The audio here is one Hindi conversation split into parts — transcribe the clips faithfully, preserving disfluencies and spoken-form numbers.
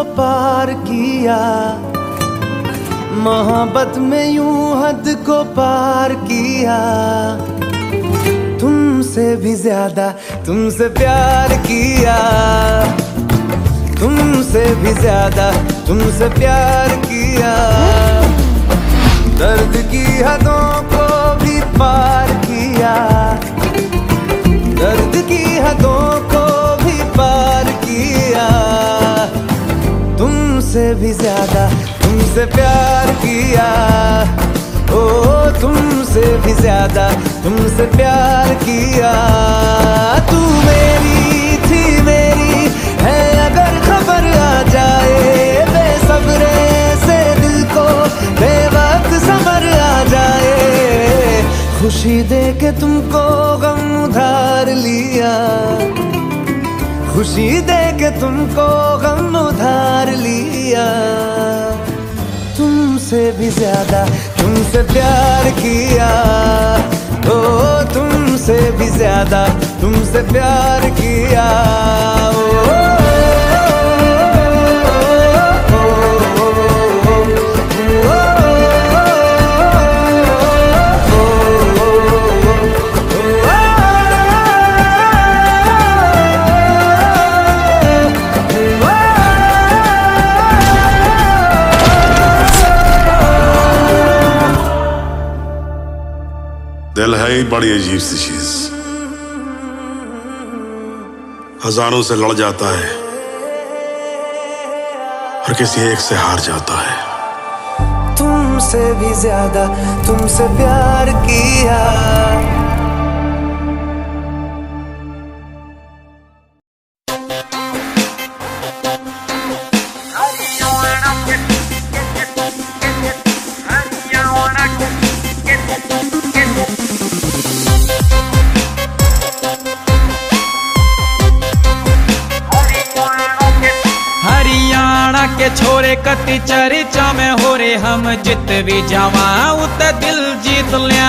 पार किया, मोहब्बत में यूं हद को पार किया। तुमसे भी ज्यादा तुमसे प्यार किया, तुमसे भी ज्यादा तुमसे प्यार किया। दर्द की हदों को भी पार किया, दर्द की हदों को भी पार किया। तुमसे भी ज्यादा तुमसे प्यार किया, ओ तुमसे भी ज्यादा तुमसे प्यार किया। तू मेरी थी मेरी है अगर खबर आ जाए, बेसब्रे से दिल को बेवक्त सबर आ जाए। खुशी दे के तुमको गम उधार लिया, खुशी दे के तुमको गम उधार लिया। तुमसे भी ज्यादा तुमसे प्यार किया, ओ तुमसे भी ज्यादा तुमसे प्यार किया। ओ दिल है ही बड़ी अजीब सी चीज, हजारों से लड़ जाता है और किसी एक से हार जाता है। तुमसे भी ज्यादा तुमसे प्यार किया। के छोरे कति चर्चा में हो रे, हम जित भी जावा उत दिल जीत लिया।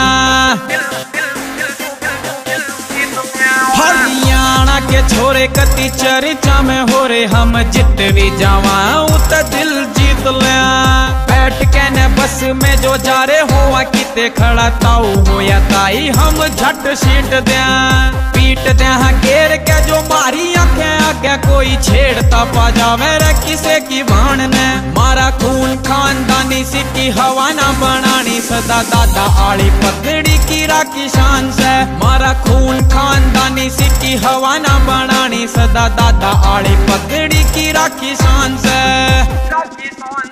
हरियाणा के छोरे कति चर्चा में हो रे, हम जित भी जावा उत दिल जीत लिया। बैठ के न बस में जो जा रे हुआ किते खड़ा ताऊ हो या ताई, हम झट सीट दिया पीट दिया घेर के जो मारी आंखें आगे कोई छेड़ता पा जावे रे किसे की भान ने। मारा खून खानदानी सिक्की हवा ना बनानी, सदा दादा आली पगड़ी की राखी शान से। मारा खून खानदानी सिक्की हवा ना बनानी, सदा दादा आली पगड़ी की राखी शान से।